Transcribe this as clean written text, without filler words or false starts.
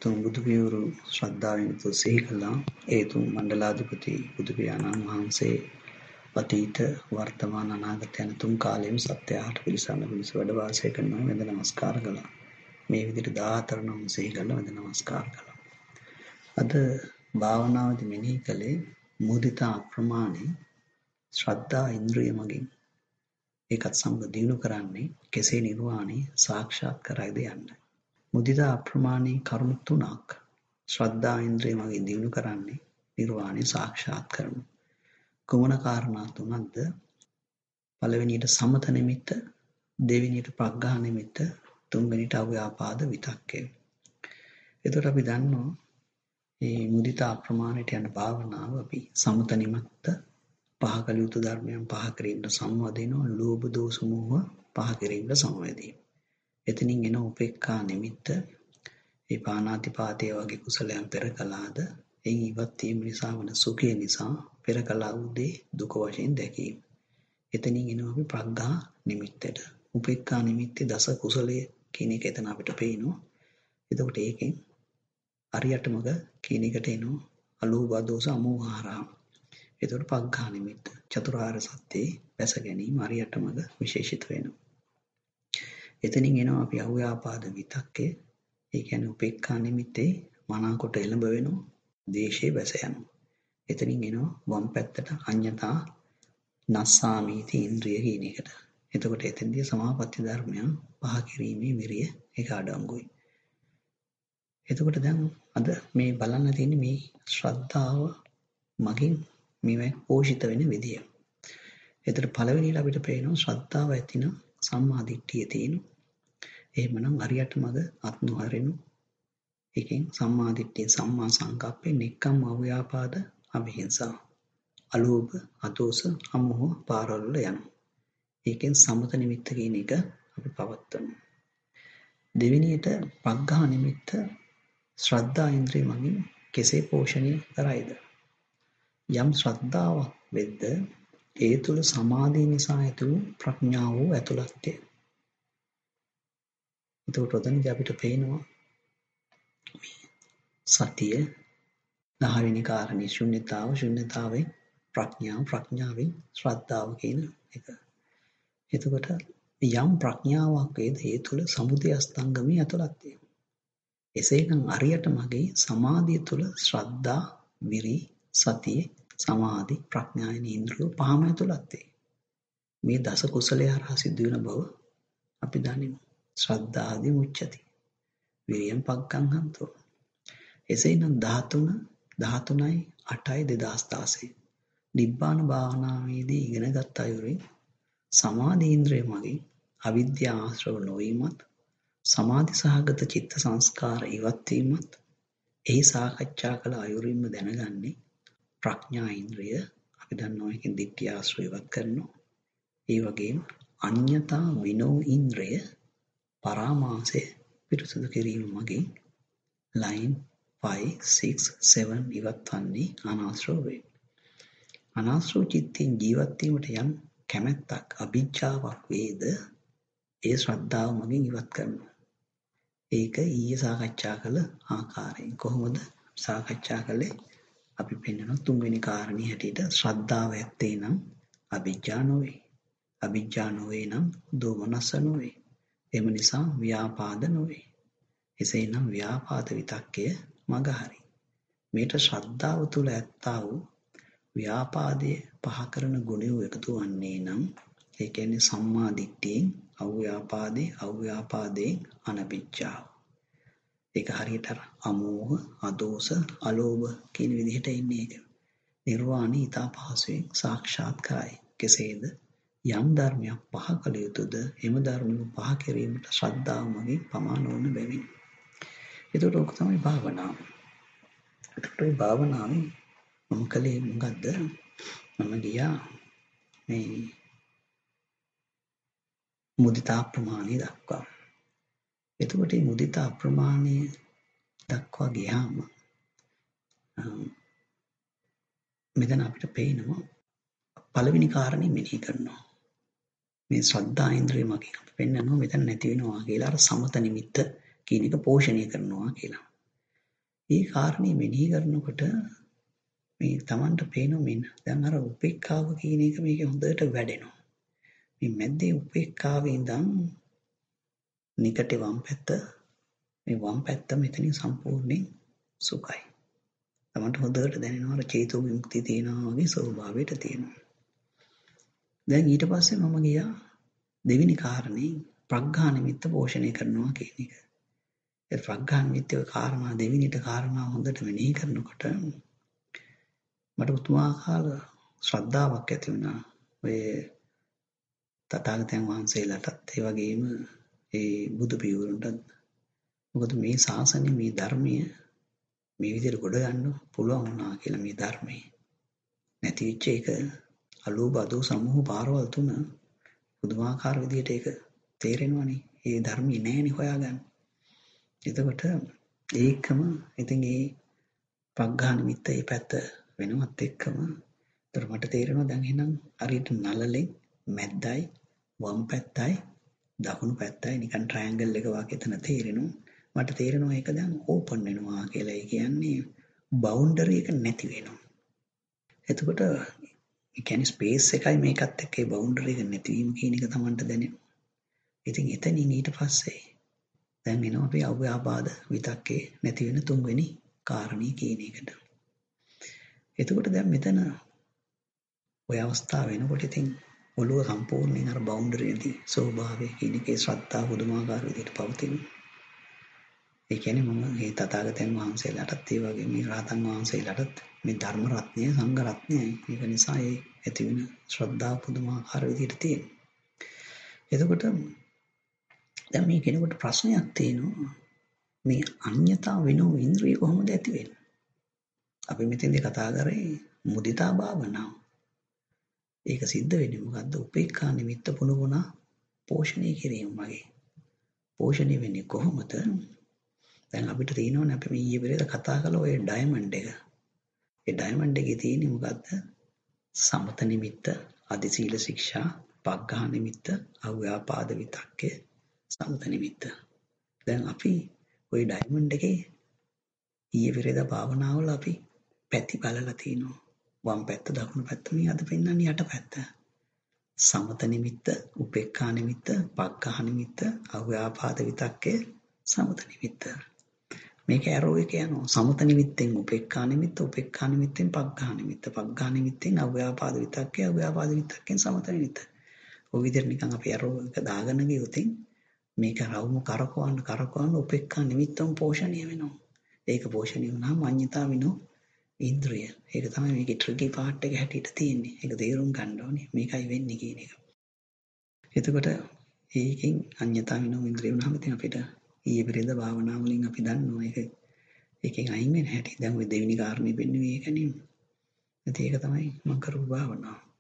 තුන් බුදු පියවරු ශ්‍රද්ධාවෙන් යුතුව සිහි කළා. ඒ තුන් මණ්ඩලාධිපති බුදු පියාණන් වහන්සේ අතීත වර්තමාන අනාගත යන තුන් කාලෙම සත්‍යයට පිළිසරණ පිණිස වැඩ වාසය කරනවා. වැඳ නමස්කාර කළා. මේ විදිහට 14 නම් සිහි කළා වැඳ නමස්කාර කළා. අද භාවනාවේදී මෙනෙහි කළේ මුදිතා අප්‍රමාණේ ශ්‍රද්ධා ඉන්ද්‍රිය මගින් ඒකත් සමග දිනු කරන්නේ කෙසේ නිර්වාණය සාක්ෂාත් කරයිද යන්න. මුදිතා අප්‍රමාණේ කරුණු තුනක් ශ්‍රද්ධා ඉන්ද්‍රිය මගින් දිනු කරන්නේ නිර්වාණය සාක්ෂාත් කරනු. කුමන කාරණා තුනක්ද? පළවෙනියට සමත නිමිත්ත, දෙවෙනියට ප්‍රග්ඝා නිමිත්ත, තුන්වෙනියට අව්‍යාපාද විතක්කය. එතකොට අපි දන්නවා මේ මුදිතා අප්‍රමාණයට යන භාවනාව අපි සමත නිමිත්ත පහ කළ යුතු ධර්මයන් පහ කිරීමට සම්වදිනවා. ලෝභ දෝෂ මෝහ පහ කිරීමට සමවැදීම. එතනින් එන උපේක්ඛා නිමිත්ත ඒ පාණාතිපාතය වගේ කුසලයන් පෙර කළාද එයින් ඉවත් වීම නිසා වන සුඛය නිසා පෙර කළා වූ දේ දුක වශයෙන් දැකීම. එතනින් එනවා අපි ප්‍රග්ඝා නිමිත්තට. උපේක්ඛා නිමිත්තේ දස කුසලය කියන එක එතන අපිට පේනවා. එතකොට ඒකෙන් අරියට මග කියන එකට එනවා අලෝභ දෝෂ අමෝහාරා. එතකොට ප්‍රග්ඝා නිමිත්ත චතුරාර්ය සත්‍යයේ දැස ගැනීම අරියට මග විශේෂිත වෙනවා. එතනින් එනවා අපි අව්‍යාපාද විතක්කේ. ඒ කියන්නේ උපේක්ඛා නිමිත්තේ මනාකොට එළඹ වෙනවා. දේශේ වැස යනවා. එතනින් එනවා වම් පැත්තට අඤ්ඤතා නස්සාමීති ඉන්ද්‍රිය කියන එකට. එතකොට එතෙන්දී සමාපatti ධර්මයන් පහ කිරීමේ විරිය ඒක අඩංගුයි. එතකොට දැන් අද මේ බලන්න තියෙන්නේ මේ ශ්‍රද්ධාව මගින් මේ පෝෂිත වෙන විදිය. එතකොට පළවෙනියට අපිට පේනවා ශ්‍රද්ධාව ඇතිනම් සම්මා දිට්ඨිය තියෙනවා. එහෙමනම් අරියට මග අත් නොහරිනු. ඒකෙන් සම්මා දිට්ඨිය සම්මා සංකප්පේ නෙක්ඛම් අව්‍යාපාද අවිහිංසා. අලෝභ අදෝස අමෝහ පාරවල යනවා. ඒකෙන් සමත නිමිත්ත කියන එක අපි පවත්වනවා. දෙවෙනියට ප්‍රග්ඝා නිමිත්ත ශ්‍රද්ධා ඉන්ද්‍රිය මගින් කෙසේ පෝෂණය කරයිද? යම් ශ්‍රද්ධාවක් වෙද්ද ඒ තුළ සමාධිය නිසා ඇතිවූ ප්‍රඥාව ඇතුළත්ය. එතකොට ඔතනදී අපිට පේනවා සතිය 10 වෙනි කාරණේ ශුන්‍යතාව, ශුන්‍යතාවෙන් ප්‍රඥාව, ප්‍රඥාවෙන් ශ්‍රද්ධාව කියන එක. එතකොට යම් ප්‍රඥාවක් වේද ඒ තුළ සමුදය අස්තංගමයේ ඇතුළත්ය. එසේනම් අරියට මගේ සමාධිය තුළ ශ්‍රද්ධා, විරි, සතිය, සමාධි, ප්‍රඥා යන ඉන්ද්‍රිය පහම ඇතුළත්ය. මේ දස කුසලයේ හරහා සිදු වෙන බව අපි දනිමු. ශ්‍රද්ධාදි මුච්චති. විරියම් පග්ගං හන්තෝ. එසේනම් 13යි 8යි 2016 නිබ්බාන භාවනාවේදී ඉගෙනගත් අයුරින් සමාධි ඉන්ද්‍රිය මගින් අවිද්‍යා ආශ්‍රව නොවීමත් සමාධි සහගත චිත්ත සංස්කාර ඉවත් වීමත් එහි සාකච්ඡා කළ අයුරින්ම දැනගන්නේ ප්‍රඥා ඉන්ද්‍රිය. අපි දන්නවා එකෙන් දිට්ඨිය ආශ්‍රව ඉවත් කරනවා. ඒ වගේම අඤ්ඤතා විනෝ ඉන්ද්‍රිය පරාමාසය පිරිසුදු කිරීම මගින් ලයින් 5, 6, 7 ඉවත් වන්නේ අනාශ්‍රව වේ. අනාශ්‍රව චිත්තෙන් ජීවත් වීමට යම් කැමැත්තක් අභිජ්ජාවක් වේද ඒ ශ්‍රද්ධාව මගින් ඉවත් කරනවා. ඒක ඊයේ සාකච්ඡා කළ ආකාරයෙන් කොහොමද සාකච්ඡා කළේ? අපි පෙන්වන තුන්වෙනි කාරණේ හැටියට ශ්‍රද්ධාව ඇත්තේ නම් අභිජ්ජා නොවේ. අභිජ්ජා නොවේ නම් දෝමනස්ස නොවේ. එම නිසා ව්‍යාපාද නොවේ. එසේනම් ව්‍යාපාද විතක්කය මගහරි. මේට ශ්‍රද්ධාව තුළ ඇත්තා වූ ව්‍යාපාදයේ පහ කරන ගුණය එකතු වන්නේ නම් ඒ කියන්නේ සම්මා දිට්ඨියෙන් අව්‍යාපාදේ, අව්‍යාපාදයෙන් අනභිජ්ජාව. ඒක හරියට අමෝහ, අදෝස, අලෝභ කියන විදිහට ඉන්නේ ඒක. නිර්වාණය ඊට පහසුවෙන් සාක්ෂාත් කරයි. කෙසේද? යම් ධර්මයක් පහ කළ යුතුද එම ධර්ම පහ කිරීමට ශ්‍රද්ධාව මගින් පමා නොවන බැවින්. එතකොට ඔක තමයි භාවනාව. එතකොට මේ භාවනාවේ මම කලේ මොකද්ද? මම ගියා මේ මුදිතා ප්‍රමාණය දක්වා. එතකොට මේ මුදිතා ප්‍රමාණය දක්වා ගියාම මෙතන අපිට පේනවා පළවෙනි කාරණේ මෙනෙහි කරනවා. මේ ශ්‍රද්ධා ඉන්ද්‍රිය මගින් අපි පෙන්නනවා මෙතන නැති වෙනවා කියලා අර සමත නිමිත්ත කියන එක පෝෂණය කරනවා කියලා. මේ කාරණේ මෙනෙහි කරනකොට මේ Tamanට පේනවා මෙන්න දැන් අර උපේක්ඛාව කියන එක මේකේ හොඳට වැඩෙනවා. මේ මැද්දේ උපේක්ඛාවේ ඉඳන් නිකටේ වම් පැත්ත මේ වම් පැත්ත මෙතනින් සම්පූර්ණයෙන් සුඛයි. Tamanට හොඳට දැනෙනවා අර චේතෝ විමුක්තිය තියෙනවා වගේ ස්වභාවයට තියෙනවා. දැන් ඊට පස්සේ මම ගියා දෙවෙනි කාරණේ ප්‍රඥා නිමිත්ත පෝෂණය කරනවා කියන එක. ඒ ප්‍රඥා නිමිත්තේ කාරණා දෙවෙනිට කාරණා හොඳට මෙනෙහි කරනකොට මට උතුමාකාර ශ්‍රද්ධාවක් ඇති වුණා. ඔය තථාගතයන් වහන්සේලාටත් ඒ වගේම ඒ බුදු පියවරුන්ටත්. මොකද මේ ශාසනය මේ ධර්මය මේ විදිහට ගොඩ ගන්න පුළුවන් වුණා කියලා මේ ධර්මයේ. නැති වෙච්ච එක අලෝභ අදෝ සමෝහ පාරවල් තුන පුදුමාකාර විදිහට ඒක තේරෙනවනේ. ඒ ධර්මයේ නෑනේ හොයාගන්න. එතකොට ඒකම ඉතින් ඒ ප්‍රඥා නිමිත්ත ඒ පැත්ත වෙනවත් එක්කම ඒතර මට තේරෙනවා දැන් එහෙනම් හරියට නළලෙන් මැද්දයි වම් පැත්තයි දකුණු පැත්තයි නිකන් ට්‍රයැන්ගල් එක වගේ එතන තේරෙනවා. මට තේරෙනවා ඒක දැන් ඕපන් වෙනවා කියලා. ඒ කියන්නේ බවුන්ඩරි එක නැති වෙනවා. එතකොට ඒ කියන්නේ ස්පේස් එකයි මේකත් එක්ක ඒ බවුන්ඩරි එක නැතිවීම කියන එක Tamanට දැනෙනවා. ඉතින් එතනින් ඊට පස්සේ දැන් එනවා අපි අව්‍යාපාද විතක්කේ නැති වෙන තුන්වෙනි කාරණේ කියන එකට. එතකොට දැන් මෙතන ඔය අවස්ථාව වෙනකොට ඉතින් ඔළුව සම්පූර්ණයෙන් අර බවුන්ඩරි නැති ස්වභාවය කියන එකේ ශ්‍රද්ධාව පුදුමාකාර විදිහට පවතිනවා. ඒ කියන්නේ මම මේ තථාගතයන් වහන්සේලාටත් ඒ වගේ මේ රහතන් වහන්සේලාටත් මේ ධර්ම රත්නය සංඝ රත්නයයි. ඒක නිසා ඒ ඇති වෙන ශ්‍රද්ධාව පුදුමාකාර විදිහට තියෙනවා. එතකොට දැන් මේ කෙනෙකුට ප්‍රශ්නයක් තියෙනවා. මේ අඤ්ඤතා විනෝ ඉන්ද්‍රිය කොහොමද ඇති වෙන්නේ? අපි මෙතෙන්දී කතා කරේ මුදිතා භාවනාව. ඒක සිද්ධ වෙන්නේ මොකද්ද? උපේක්ඛා නිමිත්ත පුනුපුනා පෝෂණය කිරීම වගේ. පෝෂණය වෙන්නේ කොහොමද? දැන් අපිට තියෙනවනේ අපි මේ ඊයේ පෙරේද කතා කළ ඔය ඩයමන්ඩ් එක. ඒ ඩයමන්ඩ් එකේ තියෙන්නේ මොකද්ද? සමත නිමිත්ත, අධිසීල ශික්ෂා, පග්ඝා නිමිත්ත, අව්‍යාපාද විතක්කය, සමත නිමිත්ත. දැන් අපි ওই ඩයමන්ඩ් එකේ ඊයේ පෙරේද භාවනාවල අපි පැති බලලා තිනවා. වම් පැත්ත දකුණු පැත්ත මේ අද පෙන්නන්නේ යට පැත්ත. සමත නිමිත්ත, උපේක්ඛා නිමිත්ත, පග්ඝා නිමිත්ත, අව්‍යාපාද විතක්කය, සමත නිමිත්ත. මේක ඇරෝ එක යනවා. සමත නිමිත්තෙන් උපේක්ඛා නිමිත්ත, උපේක්ඛා නිමිත්තෙන් පග්ඝා නිමිත්ත, පග්ඝා නිමිත්තෙන් අව්‍යාපාද විතක්කය, අව්‍යාපාද විතක්කෙන් සමත නිමිත්ත. ඔය විදිහට නිකන් අපි ඇරෝ එක දාගෙන ගියොත් මේක රවුම කරකවන්න උපේක්ඛා නිමිත්තම පෝෂණය වෙනවා. ඒක පෝෂණය වුණාම අඤ්ඤතා විනෝ ඉන්ද්‍රිය. ඒක තමයි මේකේ ට්‍රිකි පාර්ට් එක හැටියට තියෙන්නේ. ඒක තේරුම් ගන්න ඕනේ. මේකයි වෙන්නේ කියන එක. එතකොට ඒකෙන් අඤ්ඤතා විනෝ ඉන්ද්‍රිය වුණාම ඉතින් අපිට ඊයේ පෙරේද භාවනා වලින් අපි දන්නවා ඒකෙන් අයින් වෙන හැටි. දැන් ওই දෙවෙනි කාරණේ වෙන්නේ ඒකනේ. ඉතින් ඒක තමයි මම කරපු භාවනාව.